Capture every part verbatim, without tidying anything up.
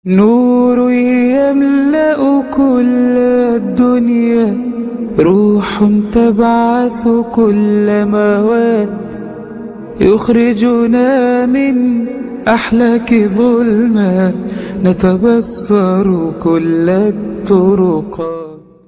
نور يملأ كل الدنيا، روح تبعث كل مواد، يخرجنا من أحلاك ظلمات، نتبصر كل الطرقات.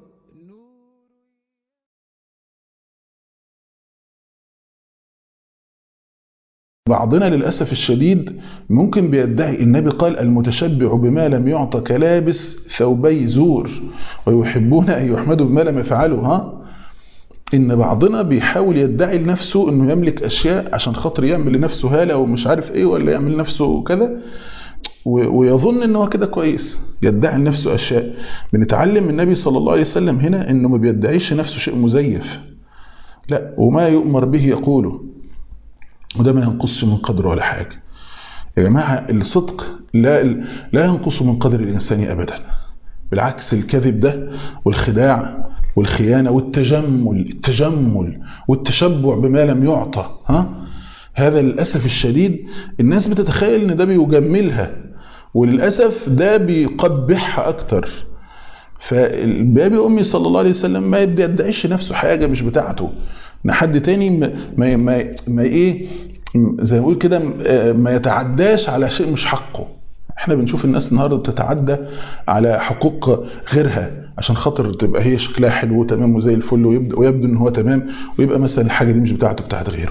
بعضنا للأسف الشديد ممكن بيدعي النبي قال المتشبع بما لم يعط كلابس ثوبي زور ويحبون أن يحمدوا بما لم يفعلوا. ها إن بعضنا بيحاول يدعي لنفسه إنه يملك أشياء عشان خاطر يعمل لنفسه هالة ومش عارف إيه، ولا يعمل لنفسه كذا ويظن إنه هو كده كويس، يدعي لنفسه أشياء. بنتعلم من النبي صلى الله عليه وسلم هنا إنه ما بيدعيش نفسه شيء مزيف، لا، وما يؤمر به يقوله، وده ما ينقص من قدره ولا حاجة. يا جماعة الصدق لا لا ينقص من قدر الإنسان أبدا، بالعكس الكذب ده والخداع والخيانة والتجمل التجمل والتشبع بما لم يعطى، ها هذا للأسف الشديد الناس بتتخيل إن ده بيجملها، وللأسف ده بيقبحها أكتر. فالبابي أمي صلى الله عليه وسلم ما يدعيش نفسه حاجة مش بتاعته، ان حد تاني ما ما ما, ما ايه زي ما بقول كده ما يتعداش على شيء مش حقه. احنا بنشوف الناس النهارده بتتعدى على حقوق غيرها عشان خاطر تبقى هي شكلها حلو وتمام وزي الفل، ويبدأ ويبدو ان هو تمام، ويبقى مثلا الحاجه دي مش بتاعته، بتاعت غيره.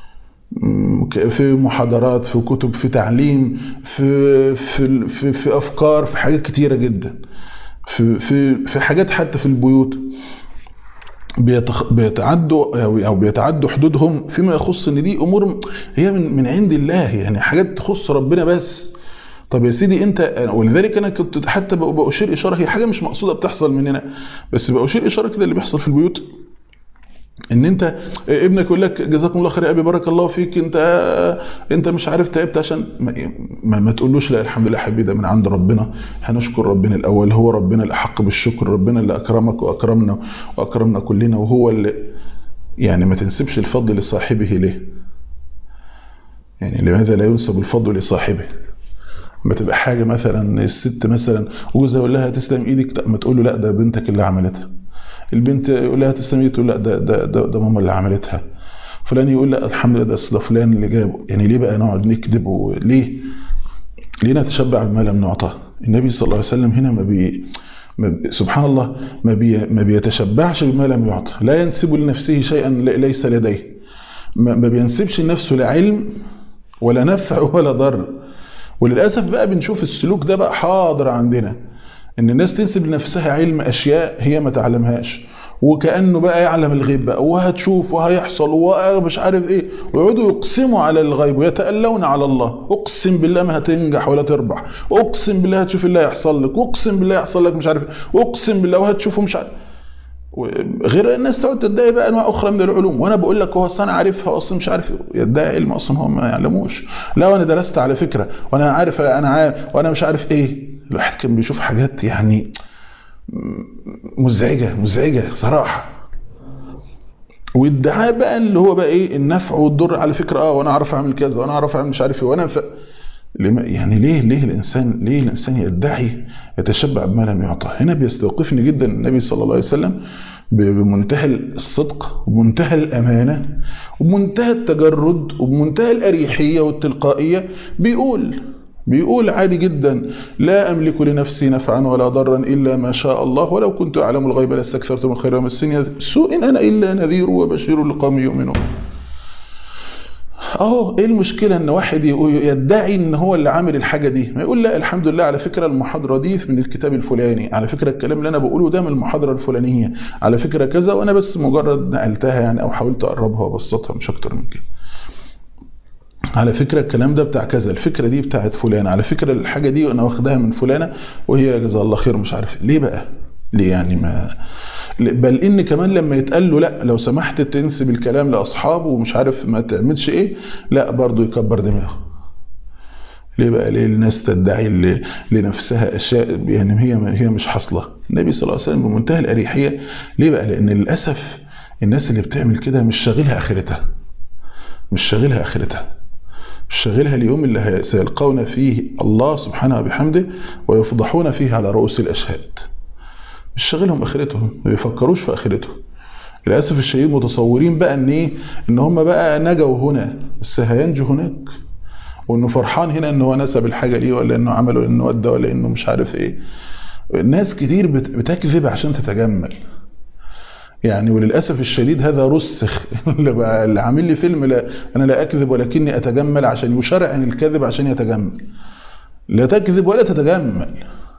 في محاضرات، في كتب، في تعليم، في في في, في افكار، في حاجات كتيره جدا، في في في حاجات حتى في البيوت بيتعدوا او بيتعدوا حدودهم فيما يخص ان دي امور هي من من عند الله، يعني حاجات تخص ربنا بس. طب يا سيدي انت، ولذلك انا كنت حتى بأشير اشاره، هي حاجه مش مقصوده بتحصل مننا، بس بأشير اشاره كده اللي بيحصل في البيوت، ان انت ابنك يقول لك جزاكم الله خير يا ابي، بارك الله فيك، انت انت مش عارف تعبت عشان ما, ما, ما تقولوش لا الحمد لله حبيبي ده من عند ربنا، هنشكر ربنا الاول، هو ربنا الاحق بالشكر، ربنا اللي اكرمك واكرمنا واكرمنا كلنا، وهو اللي يعني ما تنسبش الفضل لصاحبه ليه؟ يعني لماذا لا ينسب الفضل لصاحبه؟ ما تبقى حاجه مثلا الست مثلا وجوزها يقول لها تسلم ايدك، ما تقول له لا ده بنتك اللي عملتها. البنت يقول لها تسلم ايدك، تقول لا ده ده ده, ده ماما اللي عملتها. فلان يقول لا الحمد لله ده اصل فلان اللي جابه. يعني ليه بقى نقعد نكذب؟ وليه ليه نتشبع بما لم نعطى؟ النبي صلى الله عليه وسلم هنا ما بي سبحان الله ما, بي ما بيتشبعش بما لم يعطى، لا ينسب لنفسه شيئا ليس لديه، ما بينسبش لنفسه لا علم ولا نفع ولا ضر. وللأسف بقى بنشوف السلوك ده بقى حاضر عندنا، ان الناس تنسب لنفسها علم اشياء هي ما تعلمهاش، وكأنه بقى يعلم الغيب بقى، وهتشوف وهيحصل ومش عارف ايه، ويقعدوا يقسموا على الغيب ويتألون على الله. اقسم بالله ما هتنجح ولا تربح، اقسم بالله هتشوف اللي هيحصل لك، اقسم بالله هيحصل لك مش عارف، اقسم بالله وهتشوفه مش عارف. غير الناس تقعد تدعي بقى انواع اخرى من العلوم، وانا بقول لك هو اصلا انا عارفها اصلا مش عارف، يدعي علم اصلا هو ما يعلموش. لا وانا درست على فكره، وانا عارف انا عارف وانا مش عارف ايه. الواحد كان بيشوف حاجات يعني مزعجه مزعجه صراحه. والادعاء بقى اللي هو بقى ايه النفع والضر، على فكره اه وانا اعرف اعمل كذا وانا اعرف اعمل مش عارف ايه وانا ف... يعني ليه ليه الانسان ليه الانسان يدعي يتشبع بما لم يعطى؟ هنا بيستوقفني جدا النبي صلى الله عليه وسلم بمنتهى الصدق وبمنتهى الامانه وبمنتهى التجرد وبمنتهى الاريحيه والتلقائيه، بيقول بيقول عادي جدا لا املك لنفسي نفعا ولا ضرا الا ما شاء الله، ولو كنت اعلم الغيب لاستكثرت من خير وما مسني سوء ان انا الا نذير وبشير لقوم يؤمنون. اهو ايه المشكله ان واحد يدعي ان هو اللي عامل الحاجه دي؟ ما يقول لا الحمد لله على فكره المحاضره دي من الكتاب الفلاني، على فكره الكلام اللي انا بقوله ده من المحاضره الفلانيه، على فكره كذا، وانا بس مجرد نقلتها يعني او حاولت اقربها وابسطها مش اكتر من كده. على فكره الكلام ده بتاع كذا، الفكره دي بتاعت فلان، على فكره الحاجه دي انا واخدها من فلانه وهي جزاها الله خير مش عارف ليه بقى. ليه يعني؟ ما بل ان كمان لما يتقال له لا لو سمحت تنسب الكلام لاصحابه ومش عارف ما تعملش ايه، لا برضه يكبر دماغه. ليه بقى؟ ليه الناس تدعي لنفسها اشياء يعني هي هي مش حاصله؟ النبي صلى الله عليه وسلم بمنتهى الاريحيه. ليه بقى؟ لان للاسف الناس اللي بتعمل كده مش شاغلها اخرتها، مش شاغلها اخرتها. مش شاغلها اليوم اللي سيلقون فيه الله سبحانه وبحمده ويفضحون فيه على رؤوس الأشهاد. مش شاغلهم آخرتهم، ما بيفكروش في آخرتهم. للأسف الشديد متصورين بقى ان ايه، ان هم بقى نجوا هنا بس هينجوا هناك، وانه فرحان هنا انه هو نسب الحاجة ليه، ولا انه عمله انه ودى، ولا انه مش عارف ايه. الناس كتير بتكذب عشان تتجمل يعني، وللأسف الشديد هذا رسخ. اللي عامل لي فيلم لا أنا لا أكذب ولكني أتجمل، عشان يشرع عن الكذب عشان يتجمل. لا تكذب ولا تتجمل،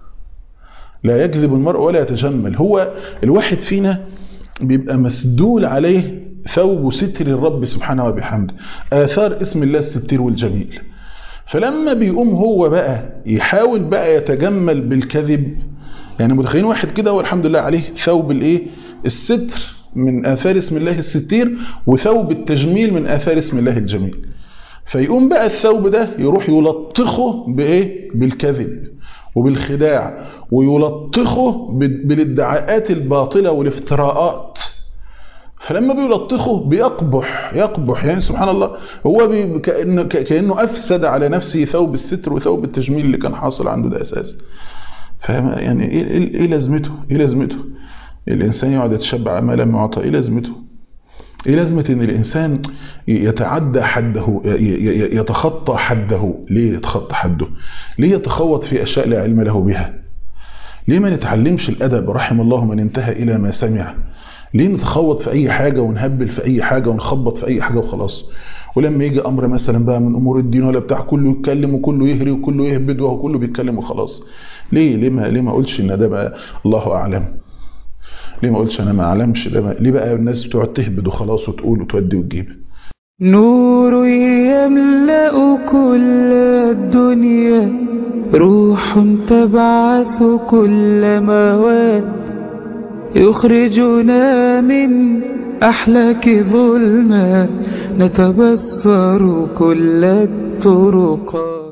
لا يكذب المرء ولا يتجمل. هو الواحد فينا بيبقى مسدول عليه ثوب ستر الرب سبحانه وبحمده، آثار اسم الله الستير والجميل. فلما بيقوم هو بقى يحاول بقى يتجمل بالكذب، يعني متخيلين واحد كده والحمد لله عليه ثوب الايه، الستر من آثار اسم الله الستير، وثوب التجميل من آثار اسم الله الجميل. فيقوم بقى الثوب ده يروح يلطخه بايه، بالكذب وبالخداع، ويلطخه بالادعاءات الباطلة والافتراءات. فلما بيلطخه بيقبح يقبح يعني سبحان الله، هو كأنه, كأنه أفسد على نفسه ثوب الستر وثوب التجميل اللي كان حاصل عنده ده أساسا. فاهم يعني ايه, إيه لازمته؟ ايه لازمته الإنسان يقعد يتشبع ما لم يعطى؟ ايه لازمته؟ ايه لازمة ان الإنسان يتعدى حده، يتخطى حده؟ ليه يتخطى حده؟ ليه يتخوض في أشياء لا علم له بها؟ ليه ما نتعلمش الأدب؟ رحم الله من انتهى إلى ما سمع. ليه نتخوض في أي حاجة ونهبل في أي حاجة ونخبط في أي حاجة وخلاص؟ ولما يجي أمر مثلا بقى من أمور الدين ولا بتاع، كله يتكلم وكله يهري وكله يهبد وكله بيتكلم وخلاص. ليه ليه ما ليه ما أقولش إن ده بقى الله أعلم؟ ليه ما قلتش انا ما اعلمش ده بقى؟ ليه بقى الناس بتقعد تهبد وخلاص وتقول وتودي وتجيب؟ نور يملأ كل الدنيا، روح تبعث كل مواد، يخرجنا من أحلاك ظلمات، نتبصر كل الطرقات.